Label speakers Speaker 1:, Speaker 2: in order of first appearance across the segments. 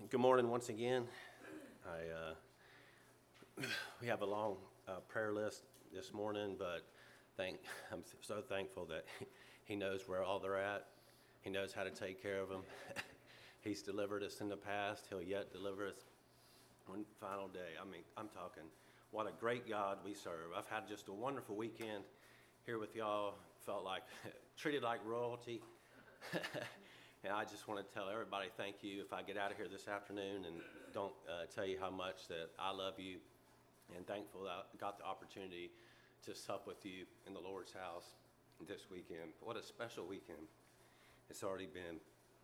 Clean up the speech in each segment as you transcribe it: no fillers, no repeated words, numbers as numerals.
Speaker 1: Good morning once again. We have a long prayer list this morning, but I'm so thankful that he knows where all they're at. He knows how to take care of them. He's delivered us in the past. He'll yet deliver us one final day. I mean, I'm talking, what a great God we serve. I've had just a wonderful weekend here with y'all. Felt like treated like royalty. And I just want to tell everybody thank you if I get out of here this afternoon and don't tell you how much that I love you and thankful that I got the opportunity to sup with you in the Lord's house this weekend. What a special weekend it's already been.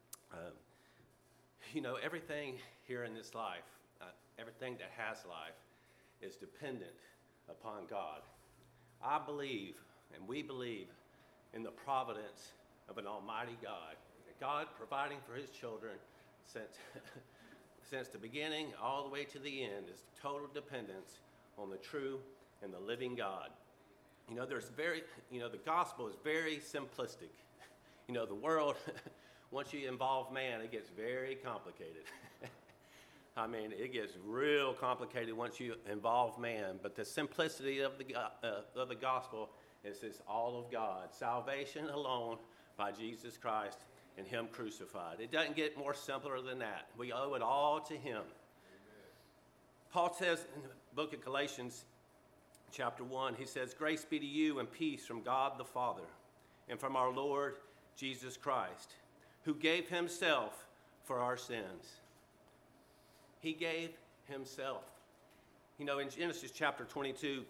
Speaker 1: Everything here in this life, everything that has life is dependent upon God. I believe, and we believe, in the providence of an almighty God. God providing for his children since the beginning all the way to the end is total dependence on the true and the living God. The gospel is very simplistic. The world, once you involve man, it gets very complicated. I mean, it gets real complicated once you involve man, but the simplicity of the gospel is it's all of God. Salvation alone by Jesus Christ and him crucified. It doesn't get more simpler than that. We owe it all to him. Amen. Paul says in the book of Galatians, chapter 1, he says, "Grace be to you and peace from God the Father and from our Lord Jesus Christ, who gave himself for our sins." He gave himself. In Genesis chapter 22,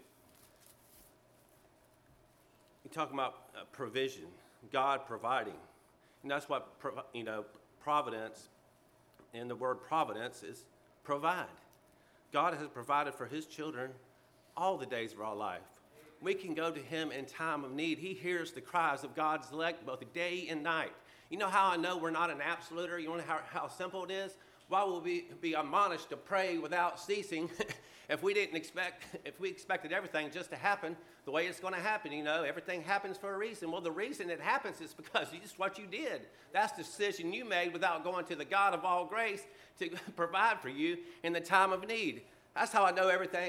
Speaker 1: we talk about provision, God providing. And that's what, providence, and the word providence is provide. God has provided for his children all the days of our life. We can go to him in time of need. He hears the cries of God's elect both day and night. You know how I know we're not an absoluter? You know how simple it is? Why would we be admonished to pray without ceasing if we expected everything just to happen the way it's going to happen? Everything happens for a reason. Well, the reason it happens is because it's what you did. That's the decision you made without going to the God of all grace to provide for you in the time of need. That's how I know everything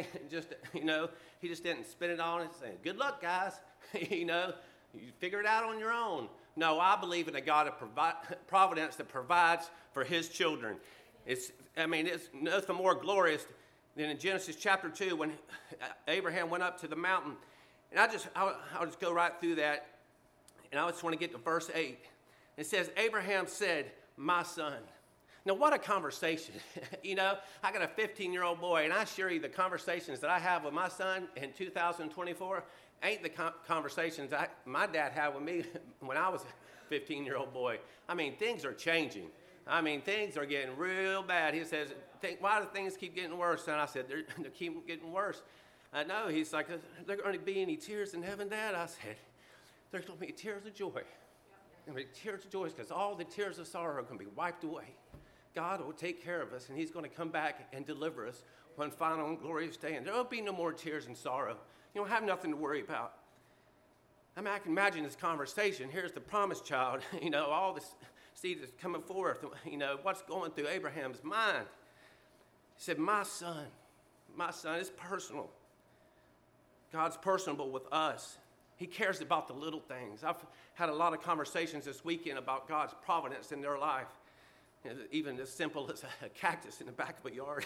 Speaker 1: he just didn't spin it on and say, "Good luck, guys." You figure it out on your own. No, I believe in a God of providence that provides for his children. It's nothing more glorious than in Genesis chapter 2 when Abraham went up to the mountain. And I'll just go right through that. And I just want to get to verse 8. It says, "Abraham said, 'My son.'" Now, what a conversation. I got a 15-year-old boy, and I assure you the conversations that I have with my son in 2024 ain't the conversations my dad had with me when I was a 15-year-old boy. I mean, things are changing. Things are getting real bad. He says, "Why do things keep getting worse?" And I said, they keep getting worse. I know. He's like, "Are there going to be any tears in heaven, Dad?" I said, "There's going to be tears of joy." There'll be tears of joy because all the tears of sorrow are going to be wiped away. God will take care of us, and he's going to come back and deliver us one final and glorious day. And there will be no more tears and sorrow. You don't have nothing to worry about. I can imagine this conversation. Here's the promised child, all this seed is coming forth, what's going through Abraham's mind. He said, my son, it's personal. God's personable with us. He cares about the little things. I've had a lot of conversations this weekend about God's providence in their life. Even as simple as a cactus in the back of a yard.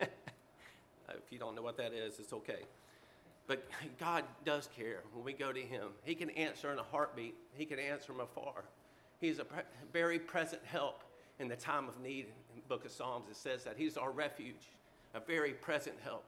Speaker 1: If you don't know what that is, it's okay. But God does care when we go to him. He can answer in a heartbeat. He can answer from afar. He's a very present help in the time of need. In the book of Psalms, it says that he's our refuge, a very present help.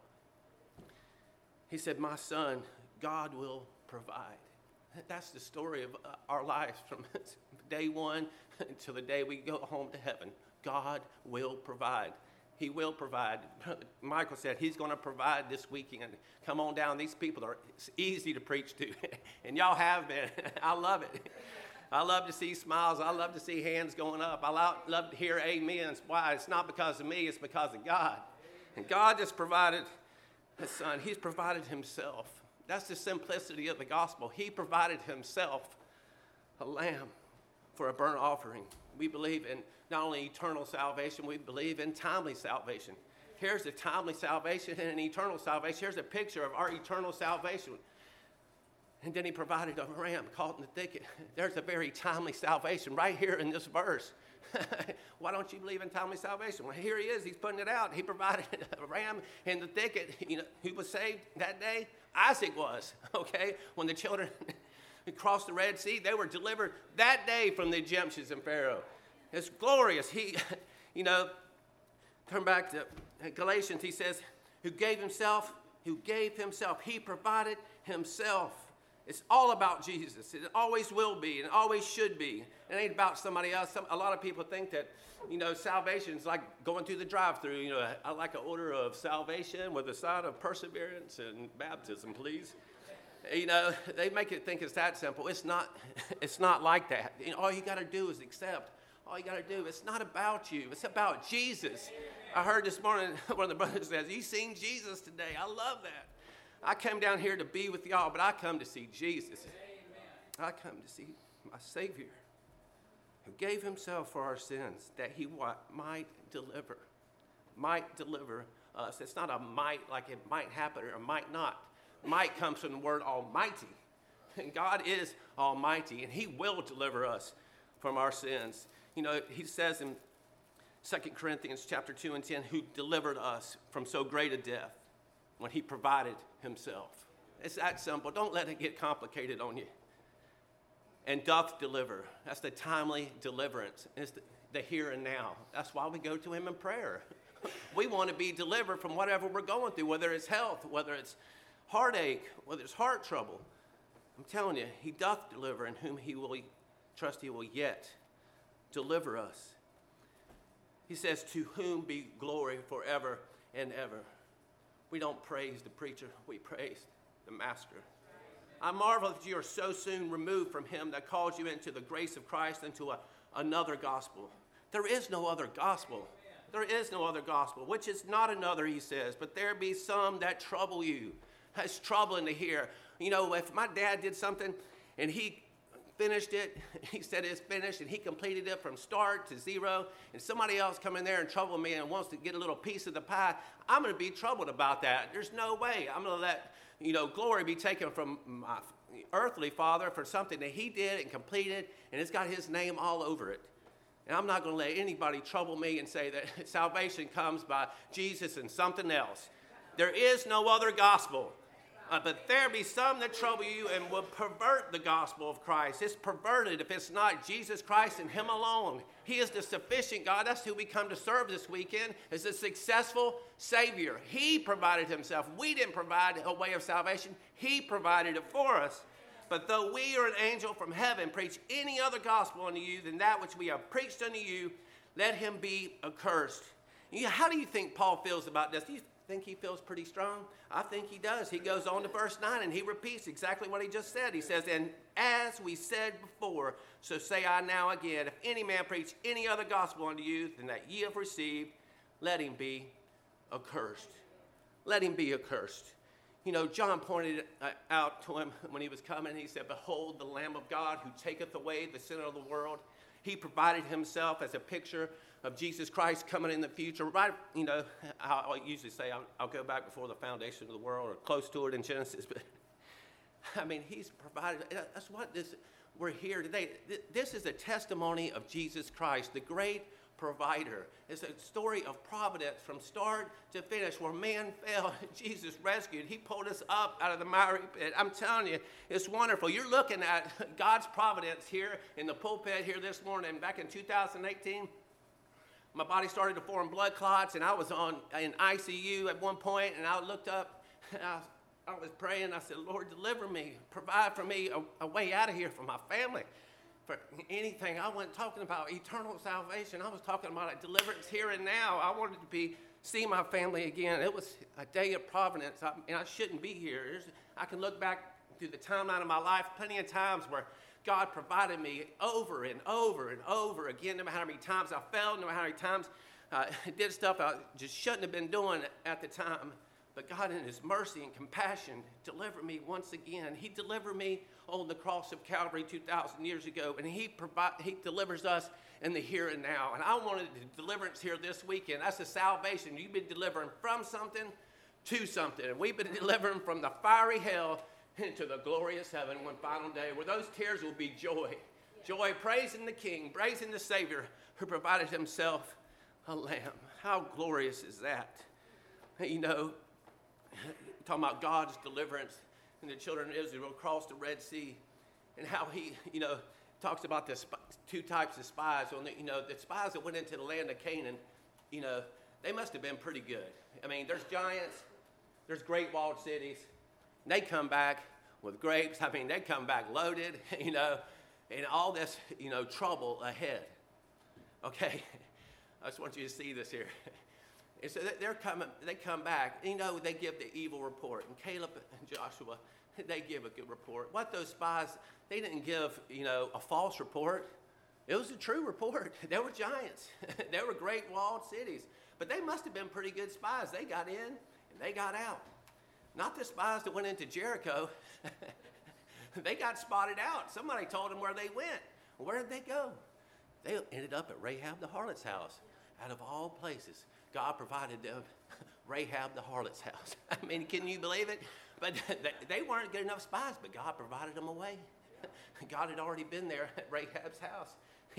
Speaker 1: He said, "My son, God will provide." That's the story of our lives from day one until the day we go home to heaven. God will provide. He will provide. Michael said he's going to provide this weekend. Come on down. These people are easy to preach to. And y'all have been. I love it. I love to see smiles. I love to see hands going up. I love to hear amens. Why? It's not because of me. It's because of God. And God has provided his son. He's provided himself. That's the simplicity of the gospel. He provided himself a lamb for a burnt offering. We believe in not only eternal salvation, we believe in timely salvation. Here's a timely salvation and an eternal salvation. Here's a picture of our eternal salvation. And then he provided a ram caught in the thicket. There's a very timely salvation right here in this verse. Why don't you believe in timely salvation? Well, here he is. He's putting it out. He provided a ram in the thicket. You know, who was saved that day? Isaac was, okay? When the children crossed the Red Sea, they were delivered that day from the Egyptians and Pharaoh. It's glorious. He, you know, turn back to Galatians. He says, who gave himself, he provided himself. It's all about Jesus. It always will be, and it always should be. It ain't about somebody else. A lot of people think that, you know, salvation is like going through the drive-thru. You know, I like an order of salvation with a side of perseverance and baptism, please. You know, they make it think it's that simple. It's not. It's not like that. You know, all you got to do is accept. All you got to do. It's not about you. It's about Jesus. I heard this morning one of the brothers says, "You seen Jesus today." I love that. I came down here to be with y'all, but I come to see Jesus. Amen. I come to see my Savior who gave himself for our sins that he might deliver us. It's not a might like it might happen or might not. Might comes from the word almighty. And God is almighty, and he will deliver us from our sins. You know, he says in 2 Corinthians chapter 2 and 10, who delivered us from so great a death when he provided himself. It's that simple. Don't let it get complicated on you. And doth deliver. That's the timely deliverance. It's the here and now. That's why we go to him in prayer. We want to be delivered from whatever we're going through, whether it's health, whether it's heartache, whether it's heart trouble. I'm telling you, he doth deliver, and whom he will trust he will yet deliver us. He says, to whom be glory forever and ever. We don't praise the preacher, we praise the master. I marvel that you are so soon removed from him that calls you into the grace of Christ into another gospel. There is no other gospel. There is no other gospel, which is not another, he says, but there be some that trouble you. It's troubling to hear. You know, if my dad did something and he finished it, he said it's finished, and he completed it from start to zero, and somebody else come in there and trouble me and wants to get a little piece of the pie, I'm going to be troubled about that. There's no way. I'm going to let, you know, glory be taken from my earthly father for something that he did and completed, and it's got his name all over it. And I'm not going to let anybody trouble me and say that salvation comes by Jesus and something else. There is no other gospel. But there be some that trouble you and will pervert the gospel of Christ. It's perverted if it's not Jesus Christ and him alone. He is the sufficient God. That's who we come to serve this weekend, is a successful Savior. He provided himself. We didn't provide a way of salvation. He provided it for us. But though we or an angel from heaven preach any other gospel unto you than that which we have preached unto you, let him be accursed. How do you think Paul feels about this? Do you think he feels pretty strong? I think he does. He goes on to verse 9 and he repeats exactly what he just said. He says, and as we said before, so say I now again, if any man preach any other gospel unto you than that ye have received, let him be accursed. Let him be accursed. You know, John pointed out to him when he was coming. He said, behold the Lamb of God who taketh away the sin of the world. He provided himself as a picture of Jesus Christ coming in the future. Right, you know, I usually say I'll go back before the foundation of the world or close to it in Genesis. But, I mean, he's provided. That's what we're here today. This is a testimony of Jesus Christ, the great provider. It's a story of providence from start to finish, where man fell, Jesus rescued. He pulled us up out of the miry pit. I'm telling you, it's wonderful. You're looking at God's providence here in the pulpit here this morning. Back in 2018, my body started to form blood clots, and I was in ICU at one point, and I looked up, and I was praying. I said, Lord, deliver me, provide for me a way out of here for my family. For anything. I wasn't talking about eternal salvation. I was talking about a deliverance here and now. I wanted to see my family again. It was a day of providence, and I shouldn't be here. I can look back through the timeline of my life plenty of times where God provided me over and over and over again, no matter how many times I failed, no matter how many times I did stuff I just shouldn't have been doing at the time. But God, in his mercy and compassion, delivered me once again. He delivered me on the cross of Calvary 2,000 years ago, and he delivers us in the here and now. And I wanted deliverance here this weekend. That's a salvation. You've been delivering from something to something. And we've been delivering from the fiery hell into the glorious heaven one final day, where those tears will be joy. Joy, praising the King, praising the Savior who provided himself a lamb. How glorious is that? You know, talking about God's deliverance and the children of Israel crossed the Red Sea, and how he, talks about the two types of spies. The spies that went into the land of Canaan, they must have been pretty good. I mean, there's giants, there's great walled cities, and they come back with grapes. I mean, they come back loaded, and all this, trouble ahead. Okay, I just want you to see this here. And so they come back, they give the evil report. And Caleb and Joshua, they give a good report. What those spies, they didn't give, a false report. It was a true report. There were giants. There were great walled cities. But they must have been pretty good spies. They got in and they got out. Not the spies that went into Jericho. They got spotted out. Somebody told them where they went. Where did they go? They ended up at Rahab the harlot's house. Out of all places, God provided them Rahab the harlot's house. I mean, can you believe it? But they weren't good enough spies, but God provided them a way. God had already been there at Rahab's house.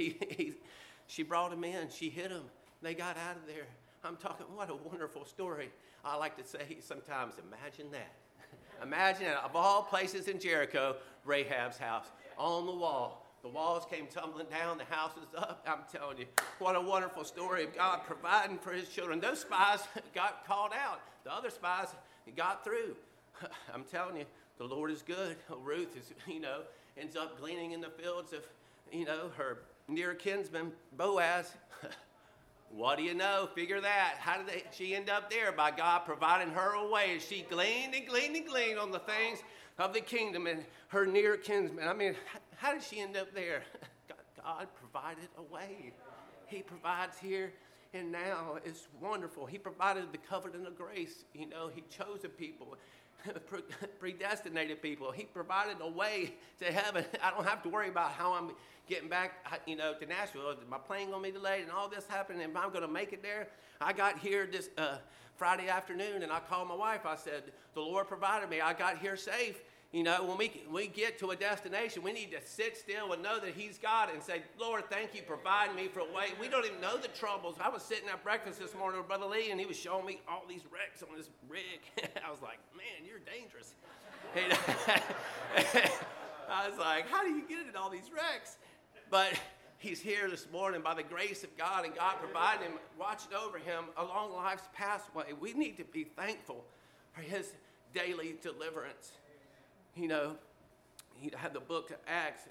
Speaker 1: She brought them in. She hid them. They got out of there. I'm talking, what a wonderful story. I like to say sometimes, imagine that. Imagine that, of all places in Jericho, Rahab's house, on the wall. The walls came tumbling down, the house was up. I'm telling you, what a wonderful story of God providing for his children. Those spies got called out. The other spies got through. I'm telling you, the Lord is good. Ruth is, ends up gleaning in the fields of, her near kinsman, Boaz. What do you know? Figure that. How did she end up there? By God providing her a way. She gleaned and gleaned and gleaned on the things of the kingdom and her near kinsman. I mean, how did she end up there? God provided a way. He provides here and now. It's wonderful. He provided the covenant of grace. He chose a people, predestinated people. He provided a way to heaven. I don't have to worry about how I'm getting back, to Nashville. Is my plane going to be delayed and all this happening? Am I going to make it there? I got here this Friday afternoon, and I called my wife. I said, the Lord provided me. I got here safe. When we get to a destination, we need to sit still and know that he's God and say, Lord, thank you for providing me for a way. We don't even know the troubles. I was sitting at breakfast this morning with Brother Lee, and he was showing me all these wrecks on this rig. I was like, man, you're dangerous. I was like, how do you get into all these wrecks? But he's here this morning by the grace of God, and God provided him, watched over him along life's pathway. We need to be thankful for his daily deliverance. He had the book of Acts,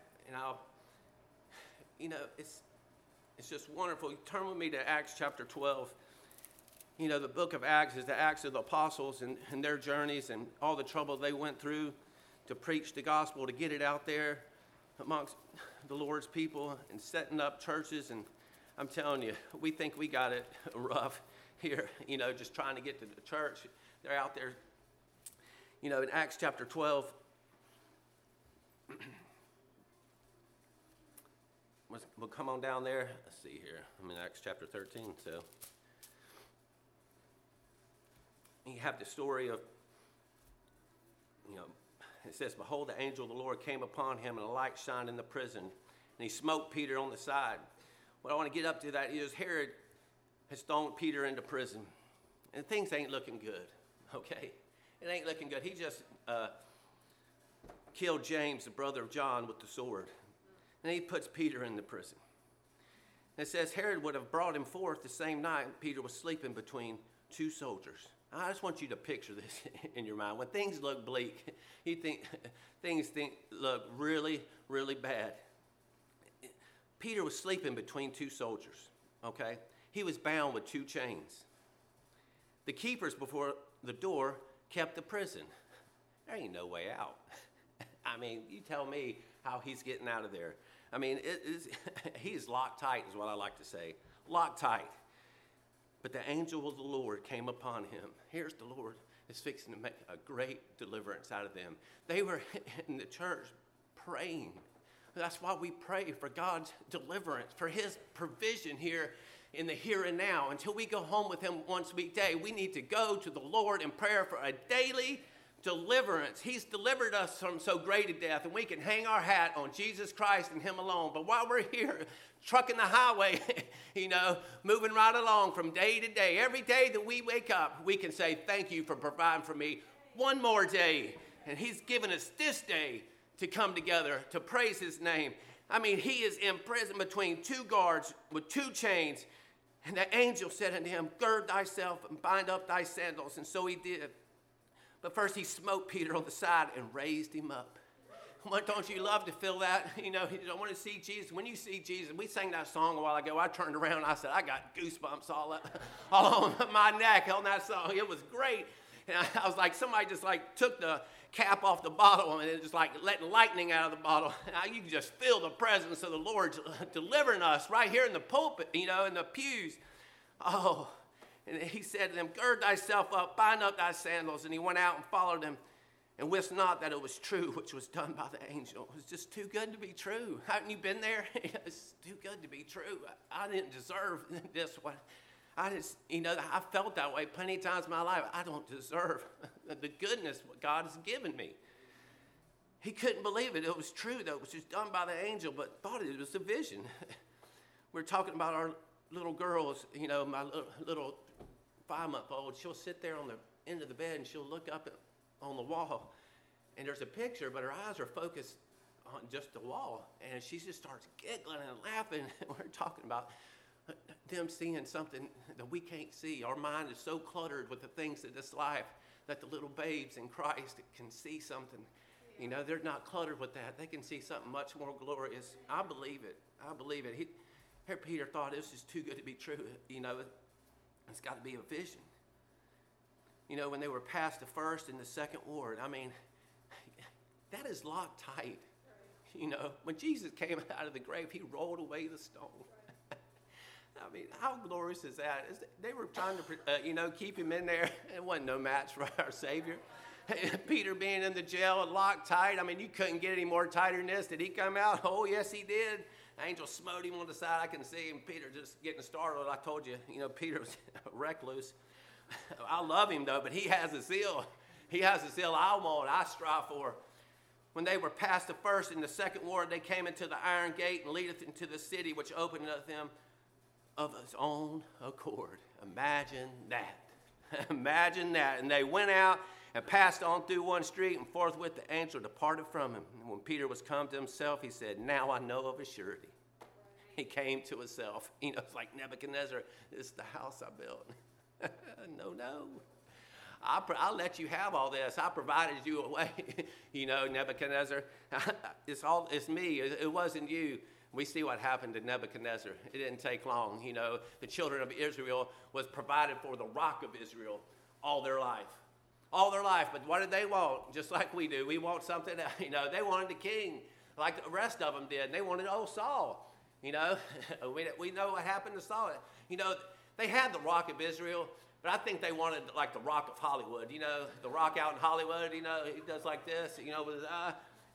Speaker 1: and it's just wonderful. Turn with me to Acts chapter 12. The book of Acts is the Acts of the Apostles and their journeys and all the trouble they went through to preach the gospel, to get it out there amongst the Lord's people and setting up churches. And I'm telling you, we think we got it rough here, just trying to get to the church. They're out there, in Acts chapter 12. We'll come on down there. Let's see here. I'm in Acts chapter 13. So you have the story of, it says, behold, the angel of the Lord came upon him, and a light shined in the prison, and he smote Peter on the side. What I want to get up to that is Herod has thrown Peter into prison, and things ain't looking good, okay? It ain't looking good. He just killed James, the brother of John, with the sword, and he puts Peter in the prison. And it says Herod would have brought him forth the same night Peter was sleeping between two soldiers. I just want you to picture this in your mind. When things look bleak, you think things look really, really bad. Peter was sleeping between two soldiers, okay? He was bound with two chains. The keepers before the door kept the prison. There ain't no way out. I mean, you tell me how he's getting out of there. I mean, he's locked tight is what I like to say. Locked tight. But the angel of the Lord came upon him. Here's the Lord is fixing to make a great deliverance out of them. They were in the church praying. That's why we pray for God's deliverance, for his provision here in the here and now. Until we go home with him once a weekday, we need to go to the Lord in prayer for a daily deliverance. He's delivered us from so great a death, and we can hang our hat on Jesus Christ and him alone. But while we're here, trucking the highway, moving right along from day to day, every day that we wake up, we can say, thank you for providing for me one more day. And he's given us this day to come together to praise his name. I mean, he is in prison between two guards with two chains. And the angel said unto him, gird thyself and bind up thy sandals. And so he did. But first he smote Peter on the side and raised him up. Don't you love to feel that? You don't want to see Jesus. When you see Jesus, we sang that song a while ago. I turned around and I said, I got goosebumps all on my neck on that song. It was great. And I was like, somebody just took the cap off the bottle and it just letting lightning out of the bottle. And you can just feel the presence of the Lord delivering us right here in the pulpit, in the pews. Oh, and he said to them, gird thyself up, bind up thy sandals. And he went out and followed them and wist not that it was true, which was done by the angel. It was just too good to be true. Haven't you been there? It's too good to be true. I didn't deserve this one. I felt that way plenty of times in my life. I don't deserve the goodness what God has given me. He couldn't believe it. It was true, though. It was just done by the angel, but thought it was a vision. We're talking about our little girls, my little 5-month-old. She'll sit there on the end of the bed, and she'll look up on the wall, and there's a picture, but her eyes are focused on just the wall, and she just starts giggling and laughing. We're talking about them seeing something that we can't see. Our mind is so cluttered with the things of this life that the little babes in Christ can see something. They're not cluttered with that. They can see something much more glorious. I believe it. Here Peter thought this is too good to be true. It's got to be a vision. When they were past the first and the second ward, that is locked tight. When Jesus came out of the grave, he rolled away the stone. How glorious is that? They were trying to, keep him in there. It wasn't no match for our Savior. Peter being in the jail and locked tight. You couldn't get any more tighter than this. Did he come out? Oh, yes, he did. The angel smote him on the side. I can see him. Peter just getting startled. I told you, Peter was recluse. I love him, though, but he has a zeal. He has a zeal I want, I strive for. When they were past the first and the second ward, they came into the iron gate and leadeth into the city, which opened unto them of his own accord. Imagine that. Imagine that. And they went out and passed on through one street, and forthwith the angel departed from him. And when Peter was come to himself, he said, now I know of a surety. He came to himself. It's like Nebuchadnezzar, this is the house I built. No. I'll let you have all this. I provided you a way, Nebuchadnezzar. It's me. It wasn't you. We see what happened to Nebuchadnezzar. It didn't take long. The children of Israel was provided for the rock of Israel all their life. All their life. But what did they want? Just like we do. We want something, they wanted the king like the rest of them did. They wanted old Saul. We know what happened to Saul. They had the rock of Israel, but I think they wanted like the rock of Hollywood. The rock out in Hollywood, he does like this, with his eye.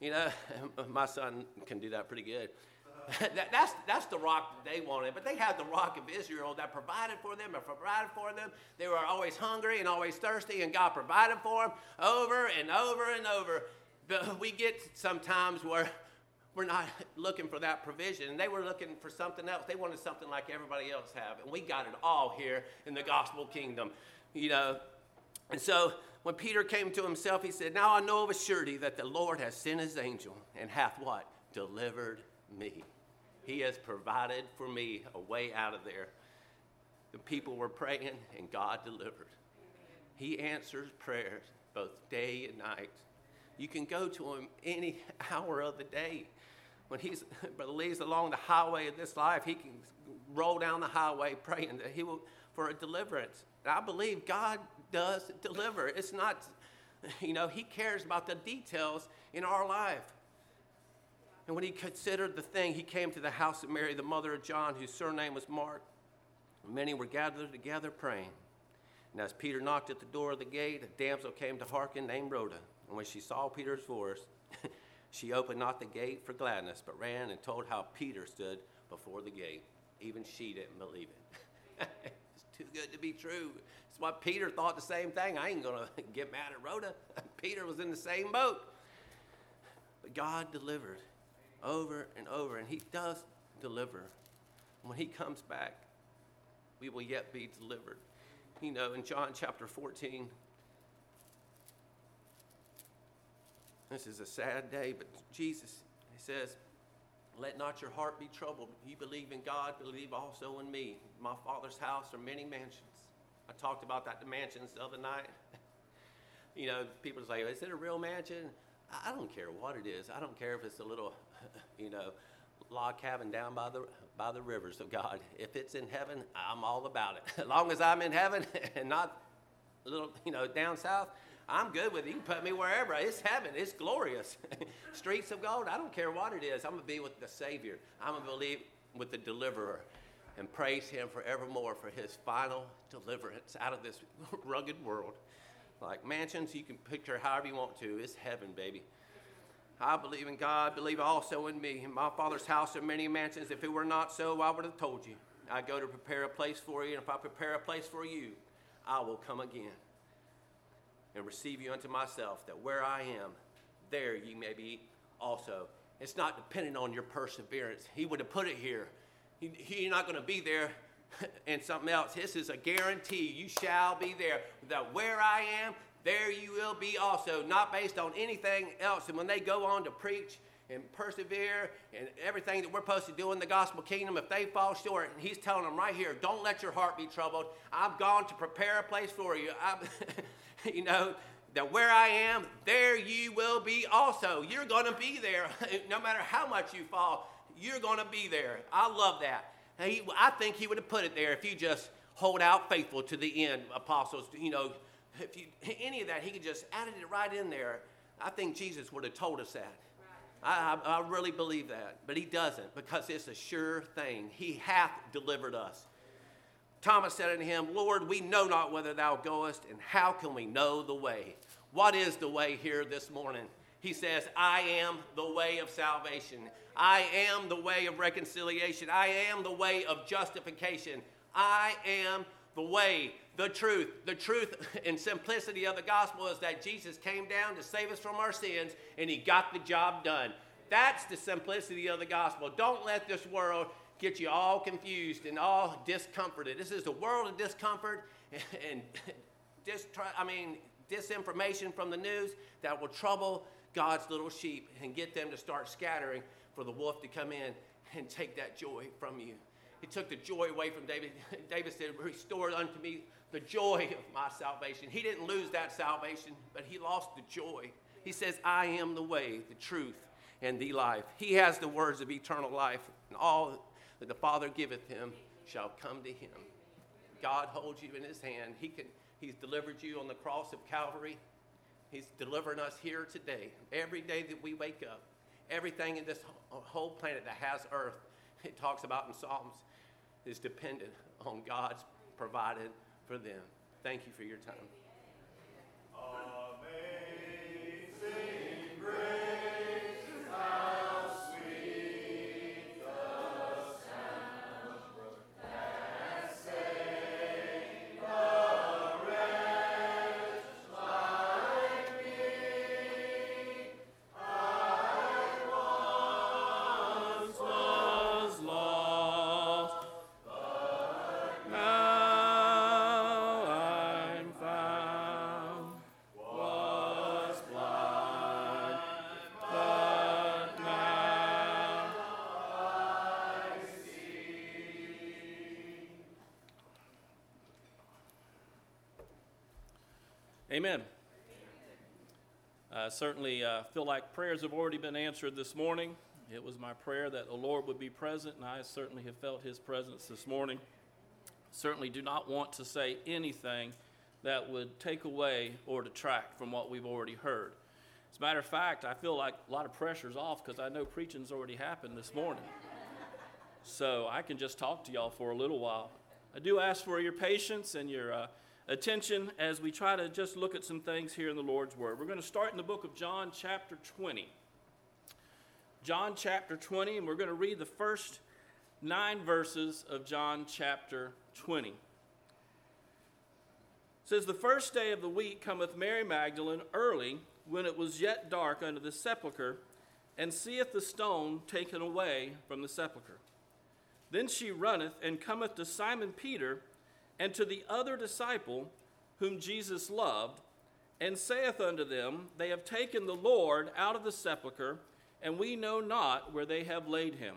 Speaker 1: My son can do that pretty good. That's the rock that they wanted. But they had the rock of Israel that provided for them and provided for them. They were always hungry and always thirsty, and God provided for them over and over and over. But we get sometimes where we're not looking for that provision, and they were looking for something else. They wanted something like everybody else have, and we got it all here in the gospel kingdom, And so when Peter came to himself, he said, now I know of a surety that the Lord has sent his angel and hath what? Delivered me. He has provided for me a way out of there. The people were praying, and God delivered. He answers prayers both day and night. You can go to him any hour of the day. When Brother Lee's along the highway of this life, he can roll down the highway praying that he will for a deliverance. And I believe God does deliver. It's not, he cares about the details in our life. And when he considered the thing, he came to the house of Mary, the mother of John, whose surname was Mark. Many were gathered together praying. And as Peter knocked at the door of the gate, a damsel came to hearken named Rhoda. And when she saw Peter's voice, she opened not the gate for gladness, but ran and told how Peter stood before the gate. Even she didn't believe it. It's too good to be true. It's what Peter thought the same thing. I ain't going to get mad at Rhoda. Peter was in the same boat. But God delivered over and over, and he does deliver. When he comes back, we will yet be delivered. You know, in John chapter 14, this is a sad day, but Jesus, he says, let not your heart be troubled. You believe in God, believe also in me. My Father's house are many mansions. I talked about that, the mansions, the other night. You know, people say, is it a real mansion? I don't care what it is. I don't care if it's a little, log cabin down by the rivers of God. If it's in heaven, I'm all about it. As long as I'm in heaven and not a little, down south, I'm good with it. You can put me wherever. It's heaven. It's glorious. Streets of gold. I don't care what it is. I'm going to be with the Savior. I'm going to believe with the Deliverer and praise him forevermore for his final deliverance out of this rugged world. Like mansions, you can picture however you want to. It's heaven, baby. I believe in God, believe also in me. In my Father's house are many mansions. If it were not so, I would have told you. I go to prepare a place for you, and if I prepare a place for you, I will come again and receive you unto myself, that where I am, there you may be also. It's not dependent on your perseverance. He would have put it here. You're not going to be there and something else. This is a guarantee. You shall be there. That where I am, there you will be also. Not based on anything else. And when they go on to preach and persevere and everything that we're supposed to do in the gospel kingdom, if they fall short, and he's telling them right here, don't let your heart be troubled. I've gone to prepare a place for you. That where I am, there you will be also. You're going to be there. No matter how much you fall, you're going to be there. I love that. I think he would have put it there if you just hold out faithful to the end, apostles. If you any of that, he could just added it right in there. I think Jesus would have told us that. I really believe that. But he doesn't, because it's a sure thing. He hath delivered us. Thomas said unto him, Lord, we know not whither thou goest, and how can we know the way? What is the way here this morning? He says, I am the way of salvation. I am the way of reconciliation. I am the way of justification. I am the way, the truth. The truth and simplicity of the gospel is that Jesus came down to save us from our sins, and he got the job done. That's the simplicity of the gospel. Don't let this world get you all confused and all discomforted. This is a world of discomfort and disinformation from the news that will trouble God's little sheep and get them to start scattering for the wolf to come in and take that joy from you. He took the joy away from David. David said, restore unto me the joy of my salvation. He didn't lose that salvation, but he lost the joy. He says, I am the way, the truth, and the life. He has the words of eternal life, and all that the Father giveth him shall come to him. God holds you in his hand. He's delivered you on the cross of Calvary. He's delivering us here today. Every day that we wake up, everything in this whole planet that has earth, it talks about in Psalms, is dependent on God's provided for them. Thank you for your time.
Speaker 2: Amazing grace, how sweet the sound that saved a wretch like me. I once was lost, but now I'm found. Was blind, but now I see.
Speaker 3: Amen. I certainly feel like prayers have already been answered this morning. It was my prayer that the Lord would be present, and I certainly have felt his presence this morning. Certainly do not want to say anything that would take away or detract from what we've already heard. As a matter of fact, I feel like a lot of pressure's off because I know preaching's already happened this morning. So I can just talk to y'all for a little while. I do ask for your patience and your attention as we try to just look at some things here in the Lord's Word. We're going to start in the book of John chapter 20. John chapter 20, and we're going to read the first 9 verses of John chapter 20. It says, "The first day of the week cometh Mary Magdalene early, when it was yet dark, unto the sepulchre, and seeth the stone taken away from the sepulchre. Then she runneth, and cometh to Simon Peter, and to the other disciple, whom Jesus loved, and saith unto them, They have taken the Lord out of the sepulchre, and we know not where they have laid him.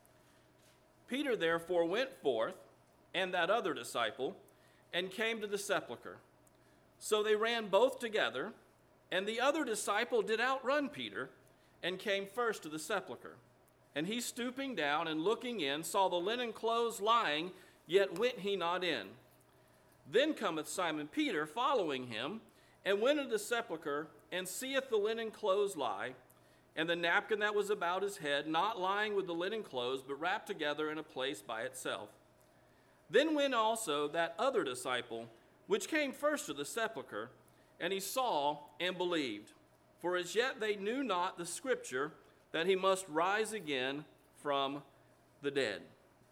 Speaker 3: Peter therefore went forth, and that other disciple, and came to the sepulchre. So they ran both together, and the other disciple did outrun Peter, and came first to the sepulchre. And he, stooping down and looking in, saw the linen clothes lying, yet went he not in. Then cometh Simon Peter, following him, and went into the sepulchre, and seeth the linen clothes lie, and the napkin that was about his head, not lying with the linen clothes, but wrapped together in a place by itself. Then went also that other disciple, which came first to the sepulchre, and he saw and believed. For as yet they knew not the scripture, that he must rise again from the dead."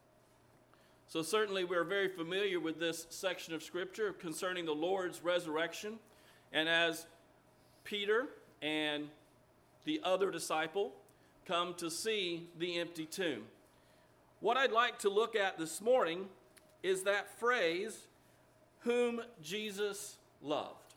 Speaker 3: So certainly we're very familiar with this section of scripture concerning the Lord's resurrection. And as Peter and the other disciple come to see the empty tomb, what I'd like to look at this morning is that phrase, "whom Jesus loved."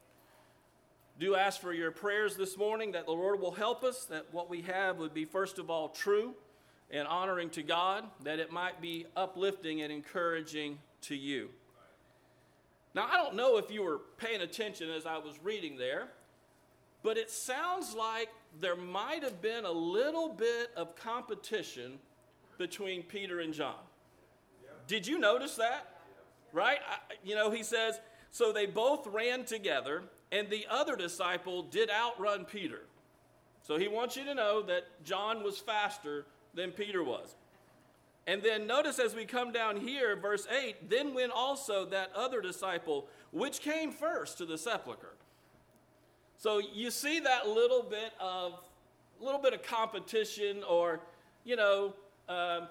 Speaker 3: Do ask for your prayers this morning that the Lord will help us, that what we have would be first of all true and honoring to God, that it might be uplifting and encouraging to you. Now, I don't know if you were paying attention as I was reading there, but it sounds like there might have been a little bit of competition between Peter and John. Did you notice that? Right? He says, so they both ran together, and the other disciple did outrun Peter. So he wants you to know that John was faster than Peter was. And then notice as we come down here, verse 8, then went also that other disciple, which came first to the sepulchre. So you see that little bit of competition, or, I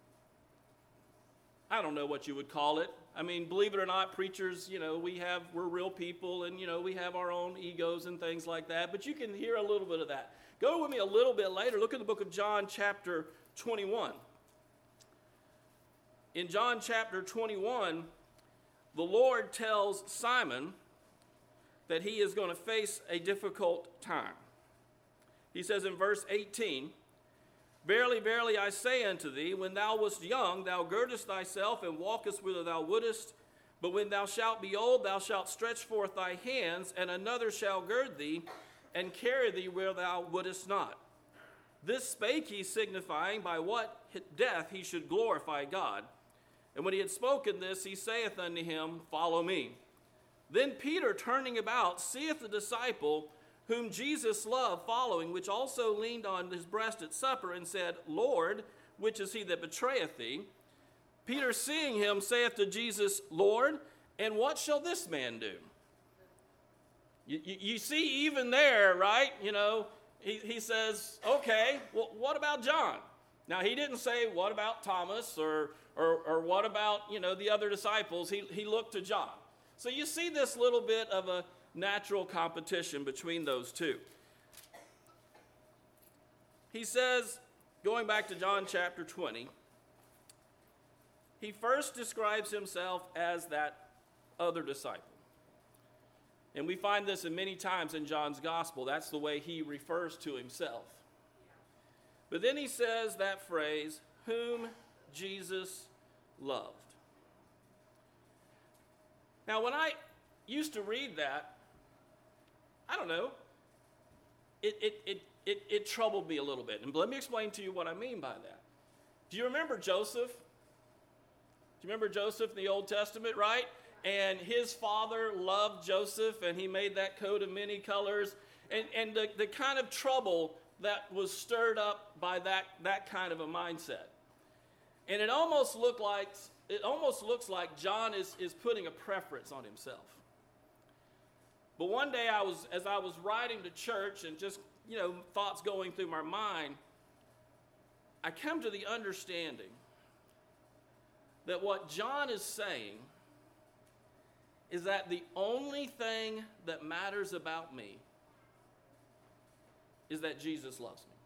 Speaker 3: don't know what you would call it. I mean, believe it or not, preachers, we're real people, and, we have our own egos and things like that. But you can hear a little bit of that. Go with me a little bit later. Look at the book of John chapter 21. In John chapter 21, the Lord tells Simon that he is going to face a difficult time. He says in verse 18, "Verily, verily, I say unto thee, when thou wast young, thou girdest thyself and walkest whither thou wouldest. But when thou shalt be old, thou shalt stretch forth thy hands, and another shall gird thee, and carry thee where thou wouldest not. This spake he, signifying by what death he should glorify God. And when he had spoken this, he saith unto him, Follow me. Then Peter, turning about, seeth the disciple whom Jesus loved following, which also leaned on his breast at supper, and said, Lord, which is he that betrayeth thee? Peter, seeing him, saith to Jesus, Lord, and what shall this man do?" You see even there, right? He says, okay, well, what about John? Now, he didn't say, what about Thomas, or what about, the other disciples? He looked to John. So you see this little bit of a natural competition between those two. He says, going back to John chapter 20, he first describes himself as that other disciple. And we find this in many times in John's gospel. That's the way he refers to himself. But then he says that phrase, whom Jesus loved. Now, when I used to read that, I don't know, it troubled me a little bit. And let me explain to you what I mean by that. Do you remember Joseph? Do you remember Joseph in the Old Testament, right? And his father loved Joseph, and he made that coat of many colors. And the kind of trouble that was stirred up by that kind of a mindset. And it almost looked like it almost looks like John is putting a preference on himself. But one day as I was riding to church and just, thoughts going through my mind, I come to the understanding that what John is saying is that the only thing that matters about me is that Jesus loves me.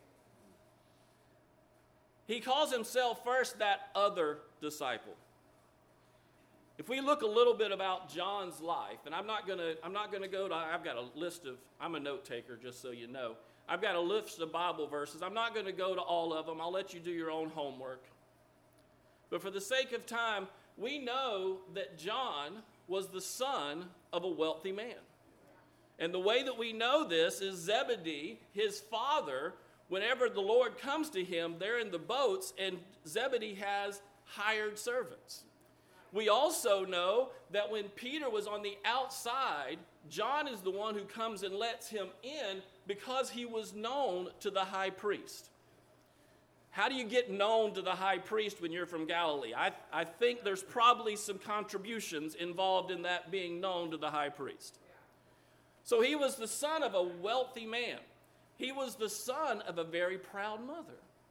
Speaker 3: He calls himself first that other disciple. If we look a little bit about John's life, and I'm not gonna go to, I've got a list of, I'm a note taker just so you know. I've got a list of Bible verses. I'm not gonna go to all of them. I'll let you do your own homework. But for the sake of time, we know that John was the son of a wealthy man. And the way that we know this is Zebedee, his father, whenever the Lord comes to him, they're in the boats, and Zebedee has hired servants. We also know that when Peter was on the outside, John is the one who comes and lets him in because he was known to the high priest. How do you get known to the high priest when you're from Galilee? I think there's probably some contributions involved in that being known to the high priest. So he was the son of a wealthy man. He was the son of a very proud mother.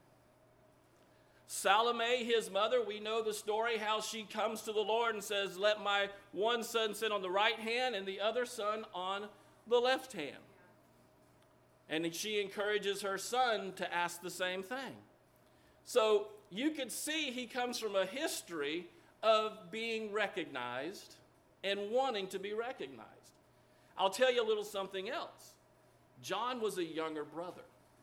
Speaker 3: Salome, his mother, we know the story, how she comes to the Lord and says, let my one son sit on the right hand and the other son on the left hand. And she encourages her son to ask the same thing. So you could see he comes from a history of being recognized and wanting to be recognized. I'll tell you a little something else. John was a younger brother.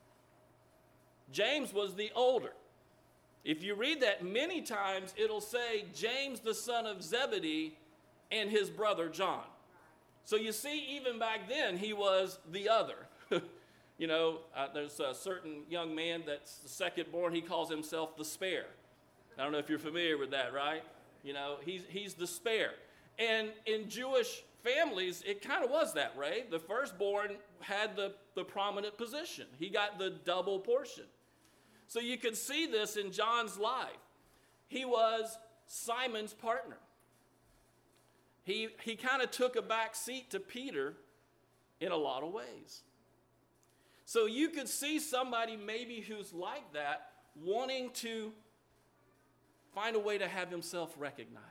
Speaker 3: James was the older. If you read that many times, it'll say James, the son of Zebedee, and his brother John. So you see, even back then, he was the other. There's a certain young man that's the second born. He calls himself the spare. I don't know if you're familiar with that, right? He's the spare. And in Jewish families, it kind of was that way. The firstborn had the prominent position. He got the double portion. So you could see this in John's life. He was Simon's partner. He kind of took a back seat to Peter in a lot of ways. So you could see somebody maybe who's like that wanting to find a way to have himself recognized.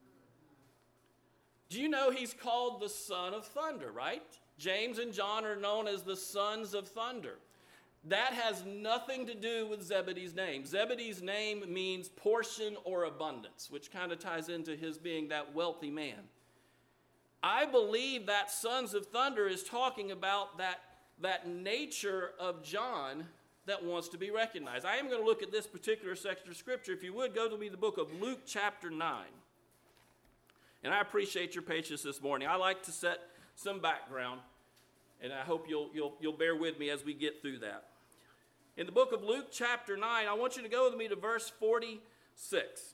Speaker 3: Do you know he's called the son of thunder, right? James and John are known as the sons of thunder. That has nothing to do with Zebedee's name. Zebedee's name means portion or abundance, which kind of ties into his being that wealthy man. I believe that sons of thunder is talking about that nature of John that wants to be recognized. I am going to look at this particular section of Scripture. If you would, go to me the book of Luke chapter 9. And I appreciate your patience this morning. I like to set some background, and I hope you'll bear with me as we get through that. In the book of Luke chapter 9, I want you to go with me to verse 46.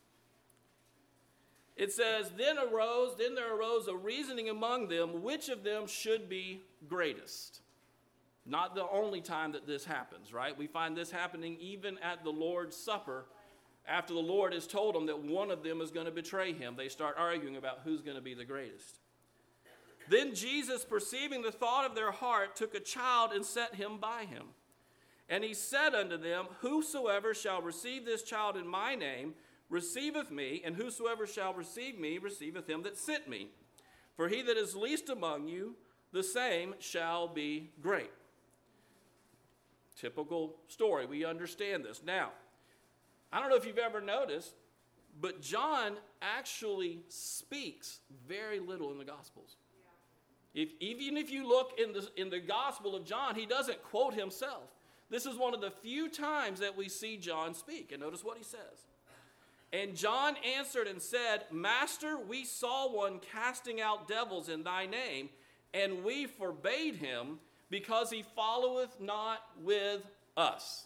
Speaker 3: It says, Then there arose a reasoning among them, which of them should be greatest. Not the only time that this happens, right? We find this happening even at the Lord's Supper. After the Lord has told them that one of them is going to betray him, they start arguing about who's going to be the greatest. Then Jesus, perceiving the thought of their heart, took a child and set him by him. And he said unto them, Whosoever shall receive this child in my name receiveth me, and whosoever shall receive me receiveth him that sent me. For he that is least among you, the same shall be great. Typical story. We understand this. Now, I don't know if you've ever noticed, but John actually speaks very little in the Gospels. Even if you look in the Gospel of John, he doesn't quote himself. This is one of the few times that we see John speak. And notice what he says. And John answered and said, Master, we saw one casting out devils in thy name, and we forbade him, because he followeth not with us.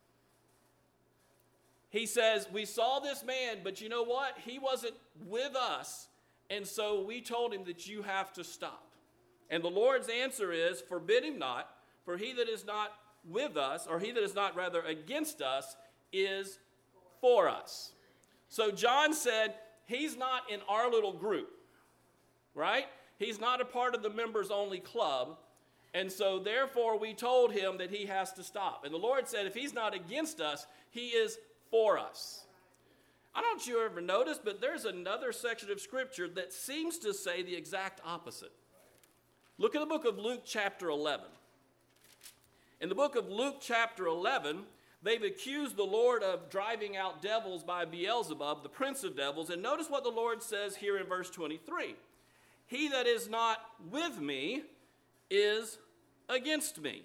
Speaker 3: He says, we saw this man, but you know what? He wasn't with us, and so we told him that you have to stop. And the Lord's answer is, forbid him not, for he that is not with us, or he that is not rather against us, is for us. So John said, he's not in our little group, right? He's not a part of the members-only club. And so therefore we told him that he has to stop. And the Lord said, if he's not against us, he is for us. I don't know if you ever noticed, but there's another section of Scripture that seems to say the exact opposite. Look at the book of Luke chapter 11. In the book of Luke chapter 11, they've accused the Lord of driving out devils by Beelzebub, the prince of devils. And notice what the Lord says here in verse 23. He that is not with me is against me.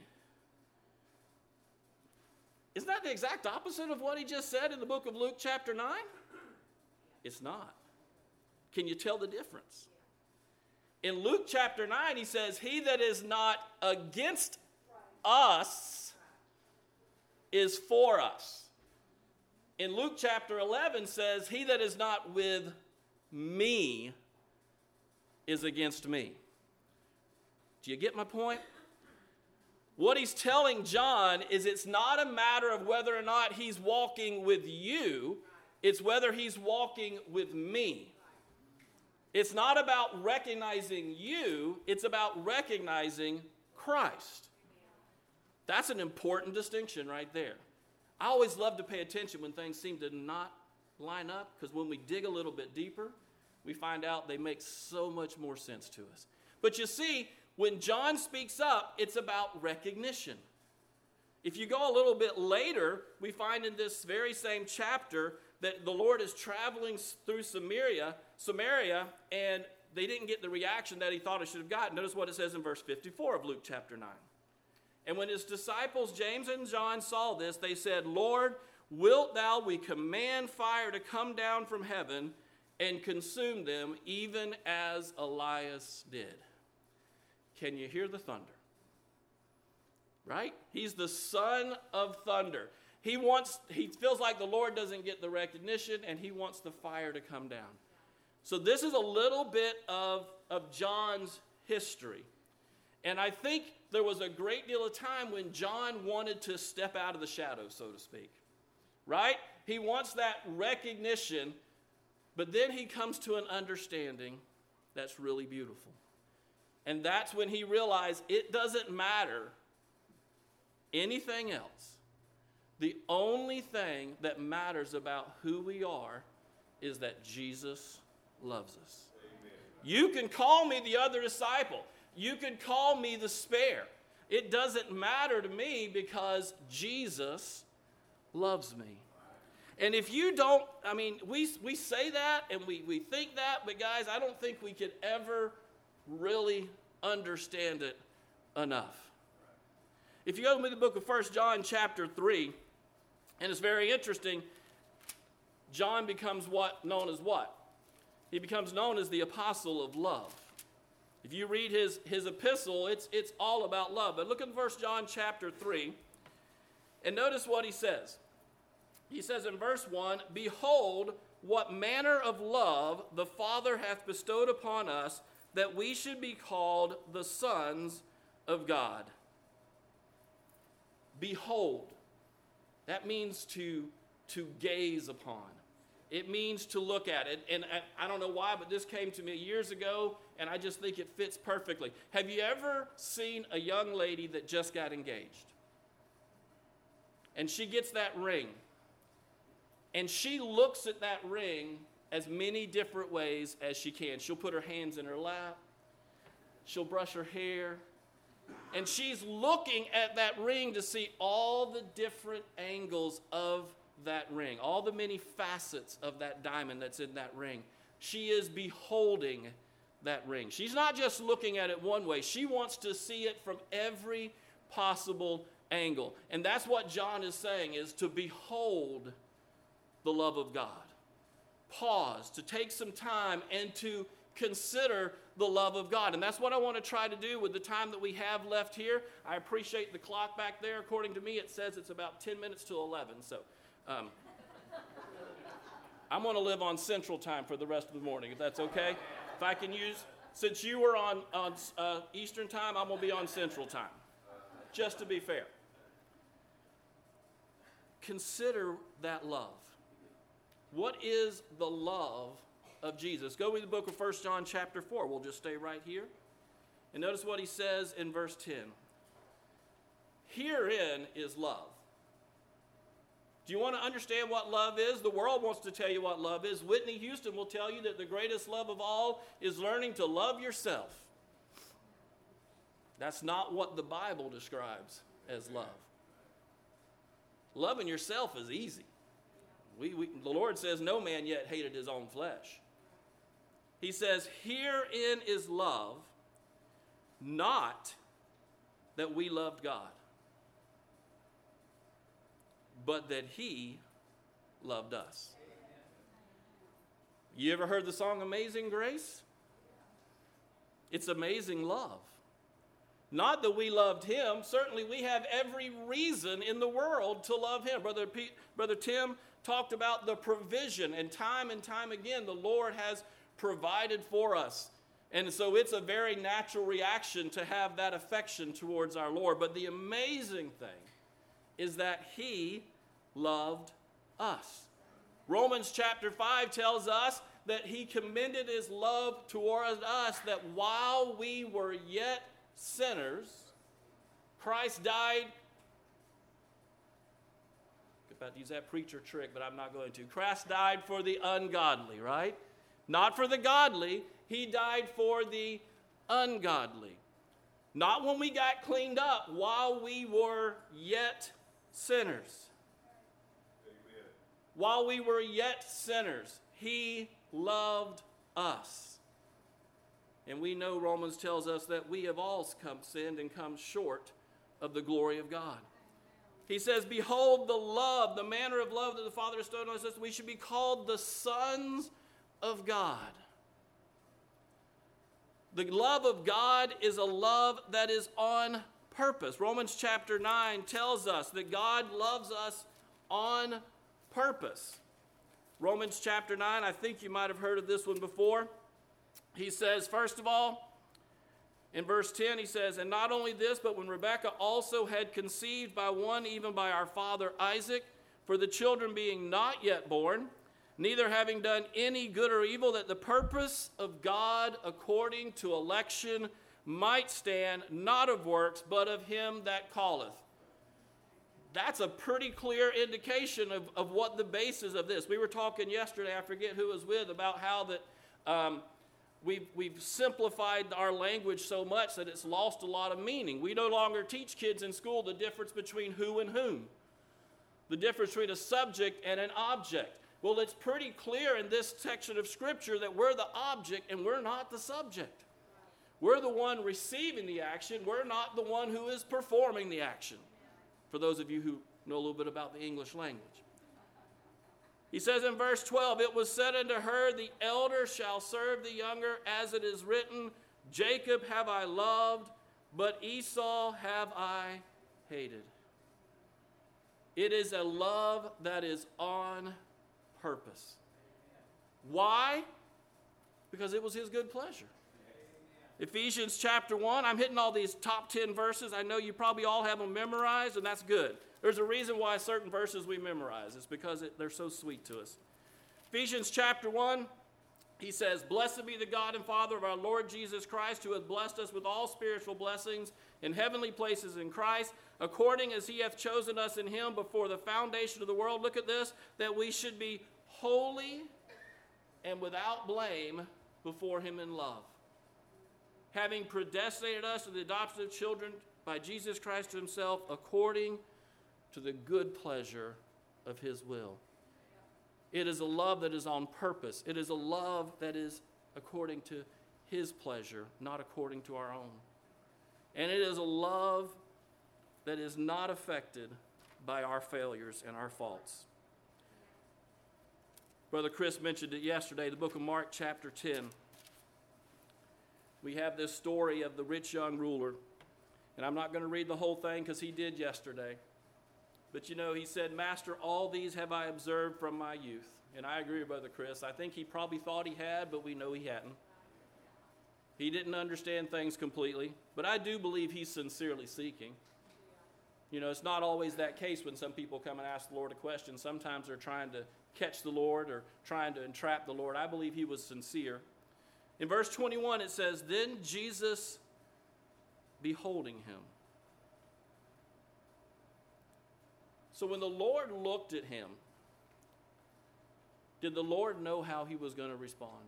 Speaker 3: Isn't that the exact opposite of what he just said in the book of Luke chapter 9? It's not. Can you tell the difference? In Luke chapter 9, he says, he that is not against us is for us. In Luke chapter 11 says, he that is not with me is against me. Do you get my point? What he's telling John is it's not a matter of whether or not he's walking with you, it's whether he's walking with me. It's not about recognizing you, it's about recognizing Christ. That's an important distinction right there. I always love to pay attention when things seem to not line up, because when we dig a little bit deeper, we find out they make so much more sense to us. But you see, when John speaks up, it's about recognition. If you go a little bit later, we find in this very same chapter that the Lord is traveling through Samaria, and they didn't get the reaction that he thought it should have gotten. Notice what it says in verse 54 of Luke chapter 9. And when his disciples, James and John, saw this, they said, Lord, wilt thou we command fire to come down from heaven and consume them, even as Elias did? Can you hear the thunder? Right? He's the son of thunder. He feels like the Lord doesn't get the recognition, and he wants the fire to come down. So this is a little bit of John's history. And I think there was a great deal of time when John wanted to step out of the shadows, so to speak. Right? He wants that recognition, but then he comes to an understanding that's really beautiful. And that's when he realized it doesn't matter anything else. The only thing that matters about who we are is that Jesus loves us. Amen. You can call me the other disciple. You can call me the spare. It doesn't matter to me because Jesus loves me. And if you don't, we say that and we think that, but guys, I don't think we could ever really understand it enough. If you go to the book of 1 John chapter 3, and it's very interesting, John becomes known as what? He becomes known as the apostle of love. If you read his epistle, it's all about love. But look at 1 John chapter 3, and notice what he says. He says in verse 1, Behold, what manner of love the Father hath bestowed upon us, that we should be called the sons of God. Behold. That means to gaze upon. It means to look at it. And I don't know why, but this came to me years ago, and I just think it fits perfectly. Have you ever seen a young lady that just got engaged? And she gets that ring. And she looks at that ring as many different ways as she can. She'll put her hands in her lap. She'll brush her hair. And she's looking at that ring to see all the different angles of that ring, all the many facets of that diamond that's in that ring. She is beholding that ring. She's not just looking at it one way. She wants to see it from every possible angle. And that's what John is saying, is to behold the love of God. Pause, to take some time and to consider the love of God. And that's what I want to try to do with the time that we have left here. I appreciate the clock back there. According to me, it says it's about 10 minutes to 11. So I'm going to live on Central Time for the rest of the morning, if that's okay. If I can use, since you were on Eastern Time, I'm going to be on Central Time, just to be fair. Consider that love. What is the love of Jesus? Go read the book of 1 John chapter 4. We'll just stay right here. And notice what he says in verse 10. Herein is love. Do you want to understand what love is? The world wants to tell you what love is. Whitney Houston will tell you that the greatest love of all is learning to love yourself. That's not what the Bible describes as love. Loving yourself is easy. The Lord says, no man yet hated his own flesh. He says, herein is love, not that we loved God, but that he loved us. You ever heard the song Amazing Grace? It's amazing love. Not that we loved him. Certainly we have every reason in the world to love him. Brother Tim talked about the provision, and time again, the Lord has provided for us. And so it's a very natural reaction to have that affection towards our Lord. But the amazing thing is that he loved us. Romans chapter 5 tells us that he commended his love toward us, that while we were yet sinners, Christ died. I'm about to use that preacher trick, but I'm not going to. Christ died for the ungodly, right? Not for the godly. He died for the ungodly. Not when we got cleaned up, while we were yet sinners.
Speaker 2: Amen.
Speaker 3: While we were yet sinners, he loved us. And we know Romans tells us that we have all sinned and come short of the glory of God. He says, behold the love, the manner of love that the Father bestowed on us, that we should be called the sons of God. The love of God is a love that is on purpose. Romans chapter 9 tells us that God loves us on purpose. Romans chapter 9, I think you might have heard of this one before. He says, first of all, in verse 10, he says, and not only this, but when Rebekah also had conceived by one, even by our father Isaac, for the children being not yet born, neither having done any good or evil, that the purpose of God according to election might stand, not of works, but of him that calleth. That's a pretty clear indication of what the basis of this. We were talking yesterday, I forget who was with, about how that we've simplified our language so much that it's lost a lot of meaning. We no longer teach kids in school the difference between who and whom, the difference between a subject and an object. Well, it's pretty clear in this section of Scripture that we're the object and we're not the subject. We're the one receiving the action. We're not the one who is performing the action, for those of you who know a little bit about the English language. He says in verse 12, it was said unto her, the elder shall serve the younger, as it is written, Jacob have I loved, but Esau have I hated. It is a love that is on purpose. Why? Because it was his good pleasure. Ephesians chapter 1, I'm hitting all these top 10 verses. I know you probably all have them memorized, and that's good. There's a reason why certain verses we memorize. It's because they're so sweet to us. Ephesians chapter 1, he says, blessed be the God and Father of our Lord Jesus Christ, who hath blessed us with all spiritual blessings in heavenly places in Christ, according as he hath chosen us in him before the foundation of the world. Look at this, that we should be holy and without blame before him in love, having predestinated us to the adoption of children by Jesus Christ to himself, according to the good pleasure of his will. It is a love that is on purpose. It is a love that is according to his pleasure, not according to our own. And it is a love that is not affected by our failures and our faults. Brother Chris mentioned it yesterday, the book of Mark chapter 10. We have this story of the rich young ruler. And I'm not going to read the whole thing because he did yesterday. But you know, he said, Master, all these have I observed from my youth. And I agree with Brother Chris. I think he probably thought he had, but we know he hadn't. He didn't understand things completely. But I do believe he's sincerely seeking. You know, it's not always that case when some people come and ask the Lord a question. Sometimes they're trying to catch the Lord or trying to entrap the Lord. I believe he was sincere. In verse 21, it says, "Then Jesus, beholding him." So when the Lord looked at him, did the Lord know how he was going to respond?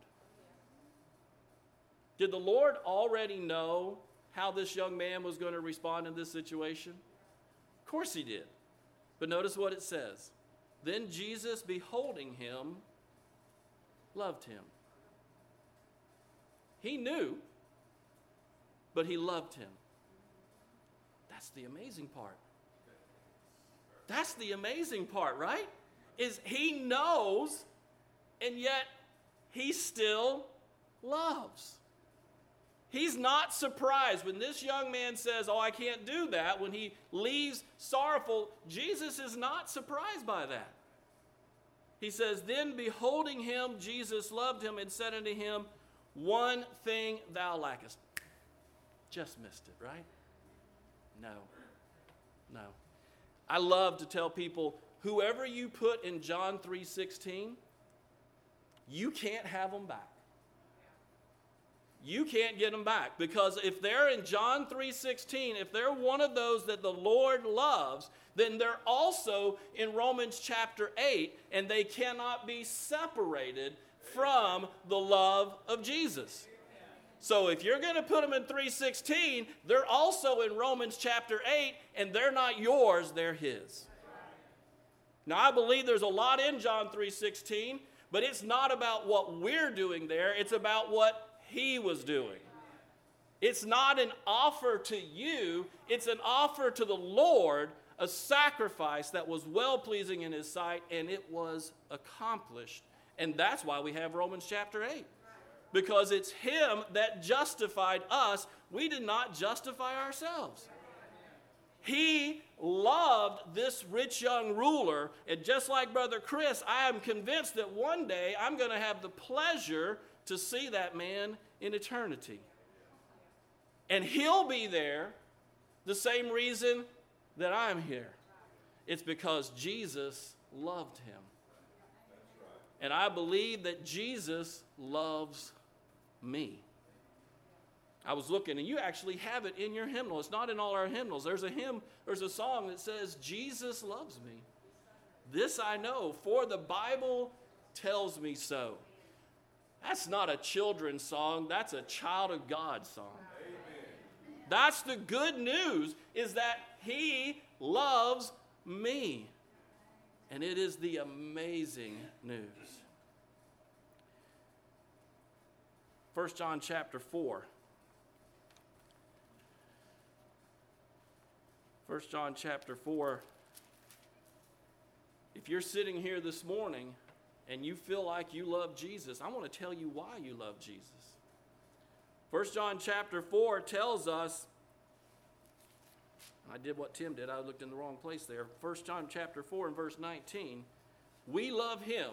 Speaker 3: Did the Lord already know how this young man was going to respond in this situation? Of course he did. But notice what it says. Then Jesus, beholding him, loved him. He knew, but he loved him. That's the amazing part. That's the amazing part, right? Is he knows, and yet he still loves. He's not surprised when this young man says, "Oh, I can't do that," when he leaves sorrowful. Jesus is not surprised by that. He says, "Then beholding him, Jesus loved him and said unto him, One thing thou lackest." Just missed it, right? No. I love to tell people, whoever you put in John 3:16, you can't have them back. You can't get them back, because if they're in John 3:16, if they're one of those that the Lord loves, then they're also in Romans chapter 8, and they cannot be separated from the love of Jesus. So if you're going to put them in 3:16, they're also in Romans chapter 8, and they're not yours, they're his. Now, I believe there's a lot in John 3:16, but it's not about what we're doing there. It's about what he was doing. It's not an offer to you. It's an offer to the Lord, a sacrifice that was well-pleasing in his sight, and it was accomplished. And that's why we have Romans chapter 8. Because it's him that justified us. We did not justify ourselves. He loved this rich young ruler. And just like Brother Chris, I am convinced that one day I'm going to have the pleasure to see that man in eternity. And he'll be there the same reason that I'm here. It's because Jesus loved him. And I believe that Jesus loves me. I was looking, and you actually have it in your hymnal. It's not in all our hymnals. There's a song that says, "Jesus loves me. This I know, for the Bible tells me so." That's not a children's song. That's a child of God song. Amen. That's the good news, is that he loves me. And it is the amazing news. 1 John chapter 4. 1 John chapter 4. If you're sitting here this morning and you feel like you love Jesus, I want to tell you why you love Jesus. 1 John chapter 4 tells us, I did what Tim did, I looked in the wrong place there. 1 John chapter 4 and verse 19, we love him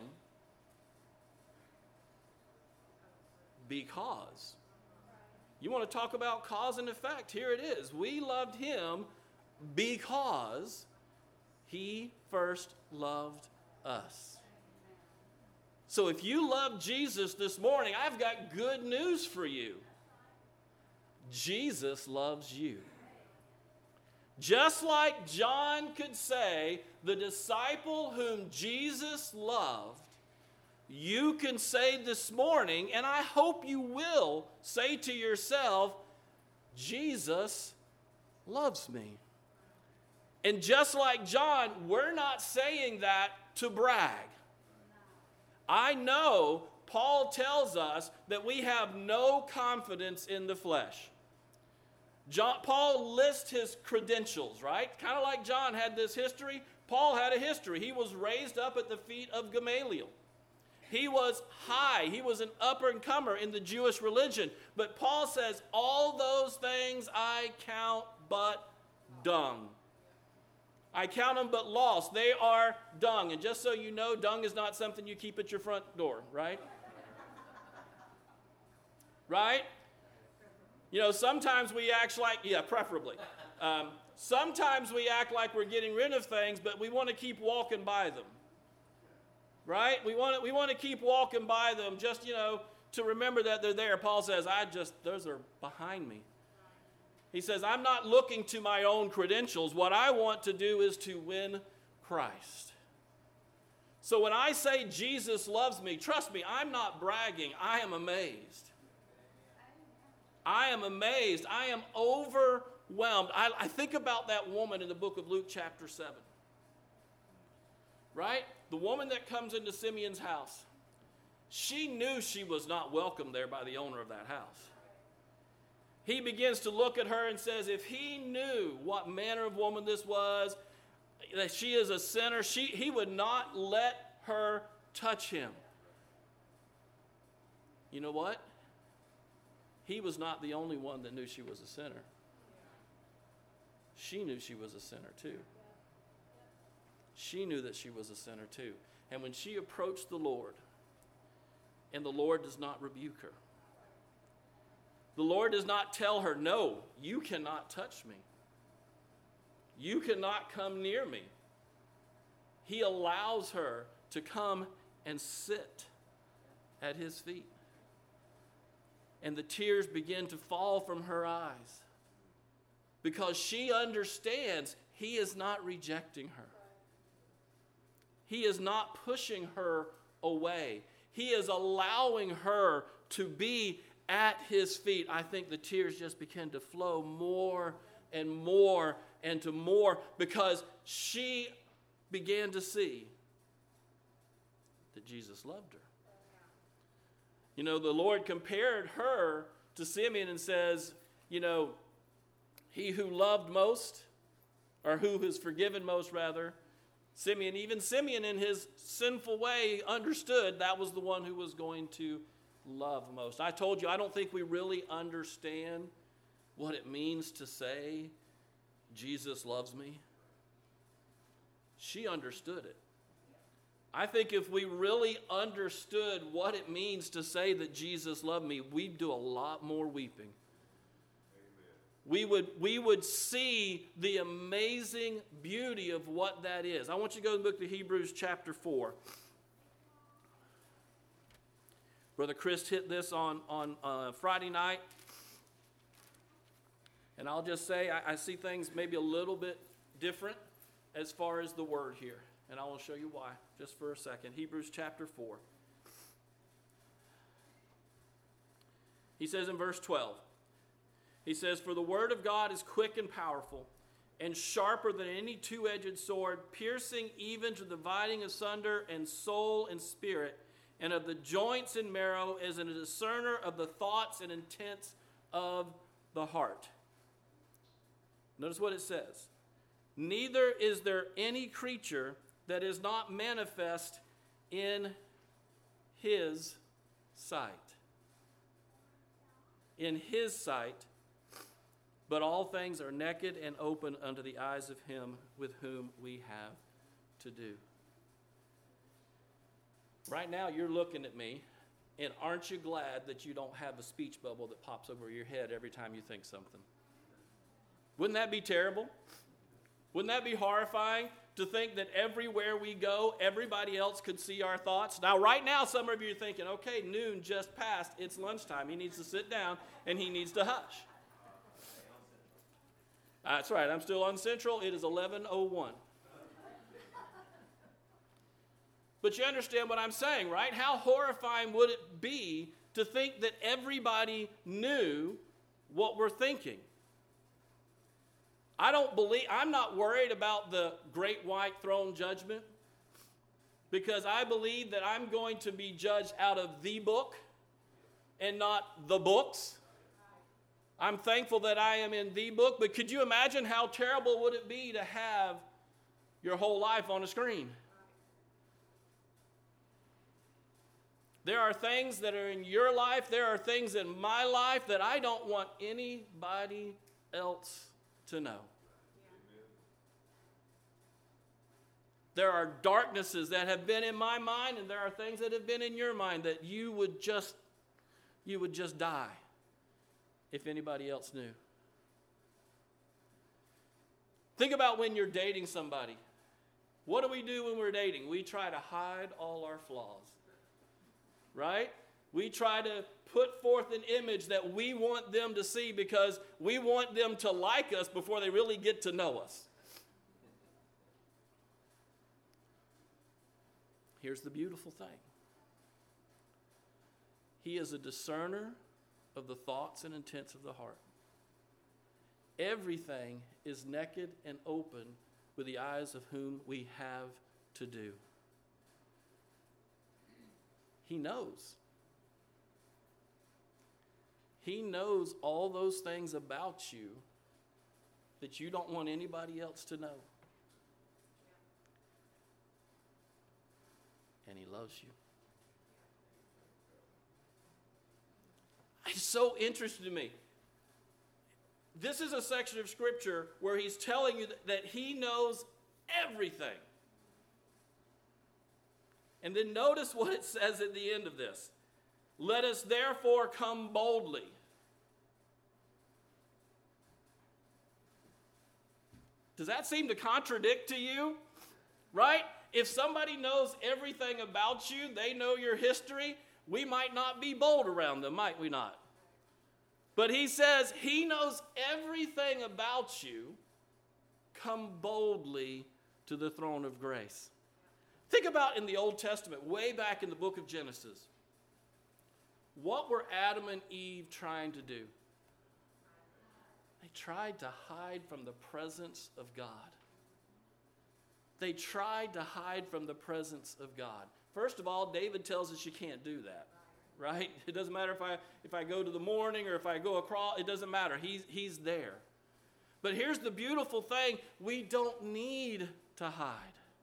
Speaker 3: because. You want to talk about cause and effect? Here it is. We loved him because he first loved us. So if you love Jesus this morning, I've got good news for you. Jesus loves you. Just like John could say, the disciple whom Jesus loved, you can say this morning, and I hope you will say to yourself, Jesus loves me. And just like John, we're not saying that to brag. I know Paul tells us that we have no confidence in the flesh. Paul lists his credentials, right? Kind of like John had this history. Paul had a history. He was raised up at the feet of Gamaliel. He was high. He was an up-and-comer in the Jewish religion. But Paul says, all those things I count but dung. I count them but loss. They are dung. And just so you know, dung is not something you keep at your front door, right? Right? You know, sometimes we act like, preferably. Sometimes we act like we're getting rid of things, but we want to keep walking by them. Right? We want to keep walking by them just, to remember that they're there. Paul says, those are behind me. He says, I'm not looking to my own credentials. What I want to do is to win Christ. So when I say Jesus loves me, trust me, I'm not bragging. I am amazed. I am amazed. I am overwhelmed. I think about that woman in the book of Luke chapter 7. Right? The woman that comes into Simeon's house. She knew she was not welcome there by the owner of that house. He begins to look at her and says, if he knew what manner of woman this was, that she is a sinner, he would not let her touch him. You know what? He was not the only one that knew she was a sinner. She knew she was a sinner too. She knew that she was a sinner too. And when she approached the Lord, and the Lord does not rebuke her, the Lord does not tell her, no, you cannot touch me. You cannot come near me. He allows her to come and sit at his feet. And the tears begin to fall from her eyes because she understands he is not rejecting her. He is not pushing her away. He is allowing her to be at his feet. I think the tears just began to flow more and more and to more because she began to see that Jesus loved her. The Lord compared her to Simeon and says, he who loved most, or who is forgiven most rather, Simeon, even Simeon in his sinful way understood that was the one who was going to love most. I told you, I don't think we really understand what it means to say, Jesus loves me. She understood it. I think if we really understood what it means to say that Jesus loved me, we'd do a lot more weeping. We would see the amazing beauty of what that is. I want you to go to the book of Hebrews chapter 4. Brother Chris hit this on Friday night. And I'll just say I see things maybe a little bit different as far as the word here. And I will show you why just for a second. Hebrews chapter 4. He says in verse 12, he says, for the word of God is quick and powerful and sharper than any two-edged sword, piercing even to the dividing asunder and soul and spirit, and of the joints and marrow, as a discerner of the thoughts and intents of the heart. Notice what it says. Neither is there any creature that is not manifest in his sight. In his sight, but all things are naked and open unto the eyes of him with whom we have to do. Right now, you're looking at me, and aren't you glad that you don't have a speech bubble that pops over your head every time you think something? Wouldn't that be terrible? Wouldn't that be horrifying to think that everywhere we go, everybody else could see our thoughts? Now, right now, some of you are thinking, okay, noon just passed. It's lunchtime. He needs to sit down, and he needs to hush. That's right. I'm still on Central. It is 11:01. But you understand what I'm saying, right? How horrifying would it be to think that everybody knew what we're thinking? I'm not worried about the great white throne judgment because I believe that I'm going to be judged out of the book and not the books. I'm thankful that I am in the book, but could you imagine how terrible would it be to have your whole life on a screen? There are things that are in your life, there are things in my life that I don't want anybody else to know. There are darknesses that have been in my mind, and there are things that have been in your mind that you would just die if anybody else knew. Think about when you're dating somebody. What do we do when we're dating? We try to hide all our flaws, right? We try to put forth an image that we want them to see because we want them to like us before they really get to know us. Here's the beautiful thing. He is a discerner of the thoughts and intents of the heart. Everything is naked and open with the eyes of whom we have to do. He knows. He knows all those things about you that you don't want anybody else to know. And he loves you. It's so interesting to me. This is a section of Scripture where he's telling you that he knows everything. And then notice what it says at the end of this. Let us therefore come boldly. Does that seem to contradict to you? Right? If somebody knows everything about you, they know your history, we might not be bold around them, might we not? But he says he knows everything about you. Come boldly to the throne of grace. Think about in the Old Testament, way back in the book of Genesis. What were Adam and Eve trying to do? They tried to hide from the presence of God. They tried to hide from the presence of God. First of all, David tells us you can't do that, right? It doesn't matter if I go to the morning or if I go across, it doesn't matter. He's there. But here's the beautiful thing. We don't need to hide.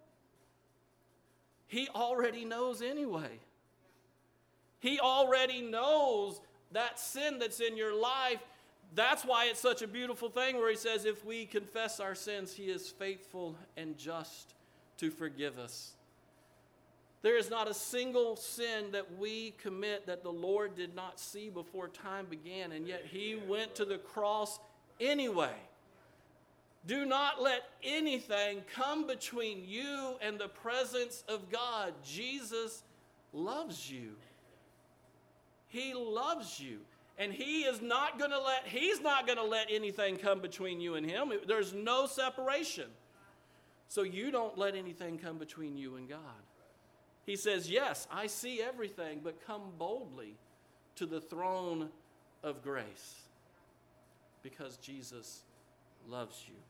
Speaker 3: He already knows anyway. He already knows that sin that's in your life. That's why it's such a beautiful thing where he says, if we confess our sins, he is faithful and just to forgive us. There is not a single sin that we commit that the Lord did not see before time began, and yet he went to the cross anyway. Do not let anything come between you and the presence of God. Jesus loves you. He loves you. And he's not going to let anything come between you and him. There's no separation. So you don't let anything come between you and God. He says, yes, I see everything, but come boldly to the throne of grace because Jesus loves you.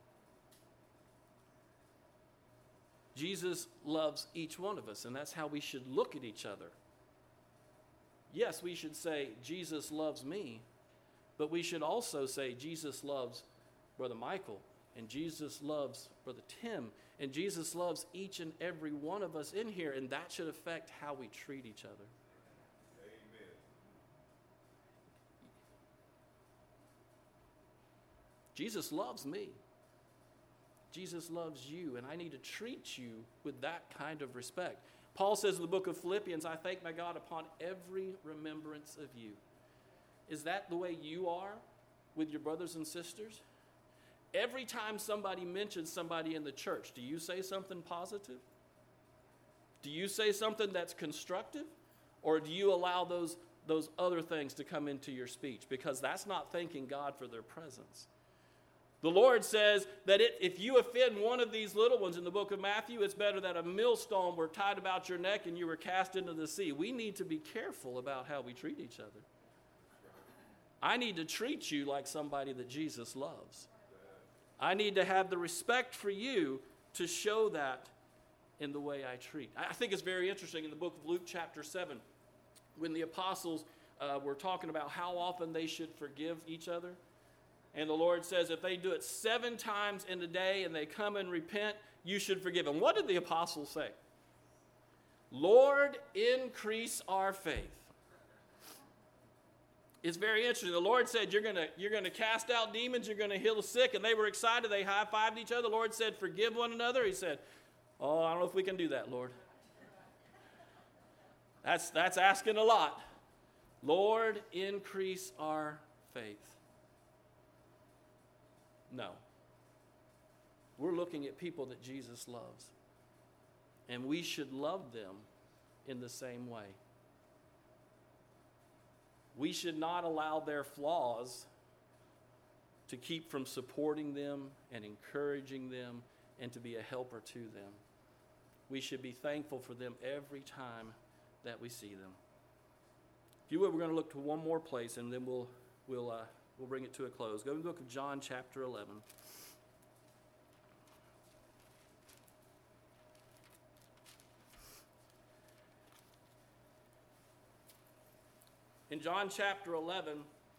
Speaker 3: Jesus loves each one of us, and that's how we should look at each other. Yes, we should say, Jesus loves me, but we should also say, Jesus loves Brother Michael, and Jesus loves Brother Tim, and Jesus loves each and every one of us in here, and that should affect how we treat each other.
Speaker 2: Amen.
Speaker 3: Jesus loves me. Jesus loves you, and I need to treat you with that kind of respect. Paul says in the book of Philippians, I thank my God upon every remembrance of you. Is that the way you are with your brothers and sisters? Every time somebody mentions somebody in the church, do you say something positive? Do you say something that's constructive? Or do you allow those other things to come into your speech? Because that's not thanking God for their presence. The Lord says that if you offend one of these little ones in the book of Matthew, it's better that a millstone were tied about your neck and you were cast into the sea. We need to be careful about how we treat each other. I need to treat you like somebody that Jesus loves. I need to have the respect for you to show that in the way I treat. I think it's very interesting in the book of Luke chapter 7 when the apostles were talking about how often they should forgive each other. And the Lord says if they do it 7 times in a day and they come and repent, you should forgive them. What did the apostles say? Lord, increase our faith. It's very interesting. The Lord said, you're going to cast out demons, you're going to heal the sick, and they were excited. They high-fived each other. The Lord said, forgive one another. He said, oh, I don't know if we can do that, Lord. That's asking a lot. Lord, increase our faith. No. we're looking at people that Jesus loves. And we should love them in the same way. We should not allow their flaws to keep from supporting them and encouraging them and to be a helper to them. We should be thankful for them every time that we see them. If you would, we're going to look to one more place, and then we'll bring it to a close. Go to the book of John, chapter 11. In John chapter 11,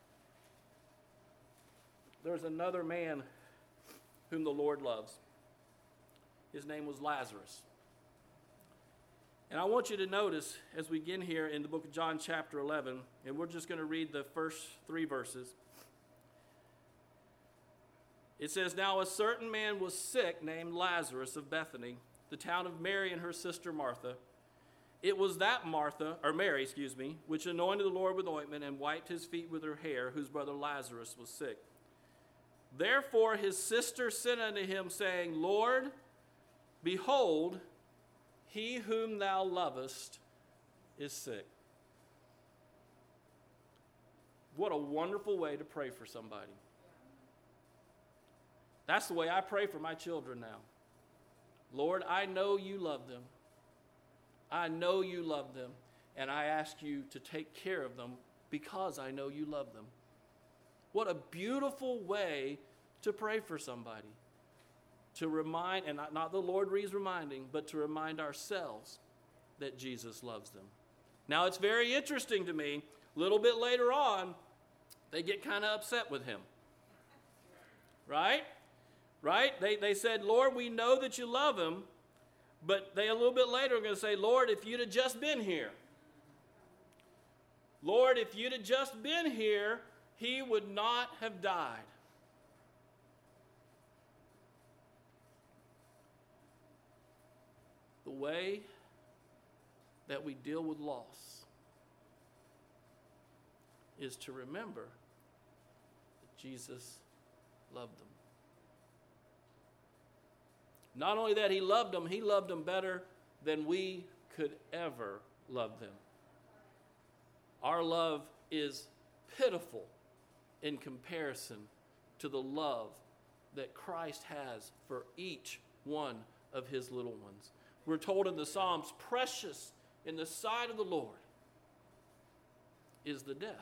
Speaker 3: there's another man whom the Lord loves. His name was Lazarus. And I want you to notice as we begin here in the book of John chapter 11, and we're just going to read the first 3 verses. It says, "Now a certain man was sick named Lazarus of Bethany, the town of Mary and her sister Martha. It was that Mary, which anointed the Lord with ointment and wiped his feet with her hair, whose brother Lazarus was sick. Therefore his sister sent unto him, saying, Lord, behold, he whom thou lovest is sick." What a wonderful way to pray for somebody. That's the way I pray for my children now. Lord, I know you love them. I know you love them, and I ask you to take care of them because I know you love them. What a beautiful way to pray for somebody. To remind, and not the Lord is reminding, but to remind ourselves that Jesus loves them. Now, it's very interesting to me, a little bit later on, they get kind of upset with him. Right? They said, Lord, we know that you love him, but they a little bit later are going to say, Lord, if you'd have just been here. Lord, if you'd have just been here, he would not have died. The way that we deal with loss is to remember that Jesus loved them. Not only that he loved them better than we could ever love them. Our love is pitiful in comparison to the love that Christ has for each one of his little ones. We're told in the Psalms, precious in the sight of the Lord is the death.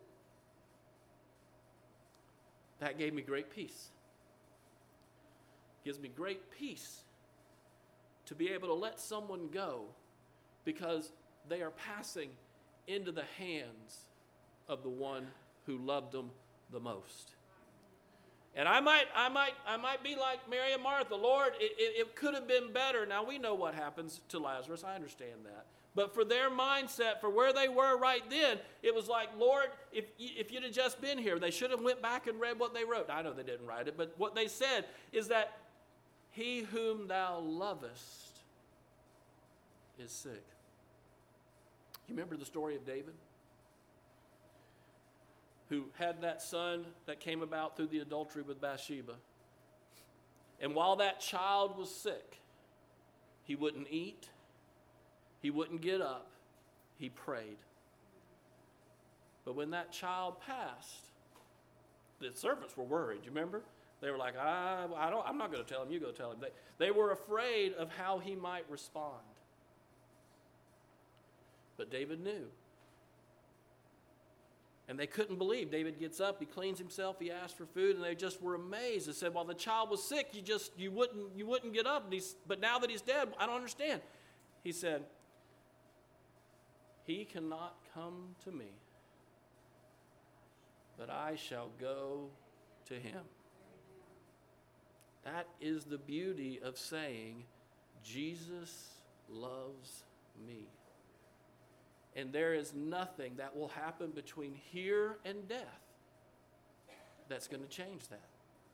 Speaker 3: That gave me great peace. Gives me great peace to be able to let someone go because they are passing into the hands of the one who loved them the most. And I might be like Mary and Martha. Lord, it could have been better. Now, we know what happens to Lazarus. I understand that. But for their mindset, for where they were right then, it was like, Lord, if you'd have just been here, they should have went back and read what they wrote. I know they didn't write it, but what they said is that he whom thou lovest is sick. You remember the story of David? Who had that son that came about through the adultery with Bathsheba. And while that child was sick, he wouldn't eat, he wouldn't get up, he prayed. But when that child passed, the servants were worried, you remember? They were like, I'm not going to tell him, you go tell him. They were afraid of how he might respond. But David knew. And they couldn't believe. David gets up, he cleans himself, he asks for food, and they just were amazed. They said, "While the child was sick, you wouldn't get up. But now that he's dead, I don't understand." He said, "He cannot come to me, but I shall go to him." That is the beauty of saying, Jesus loves me. And there is nothing that will happen between here and death that's going to change that.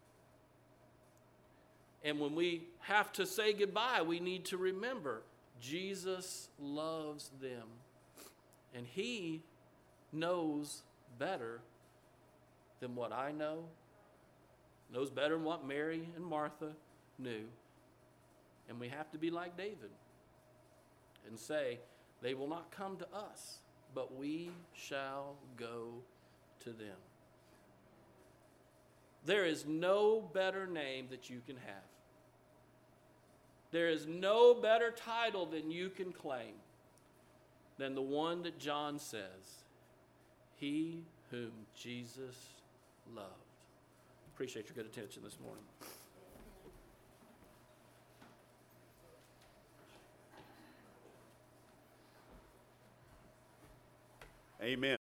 Speaker 3: And when we have to say goodbye, we need to remember Jesus loves them. And he knows better than what I know, knows better than what Mary and Martha new. And we have to be like David and say, they will not come to us, but we shall go to them. There is no better name that you can have. There is no better title than you can claim than the one that John says, he whom Jesus loved. Appreciate your good attention this morning.
Speaker 2: Amen.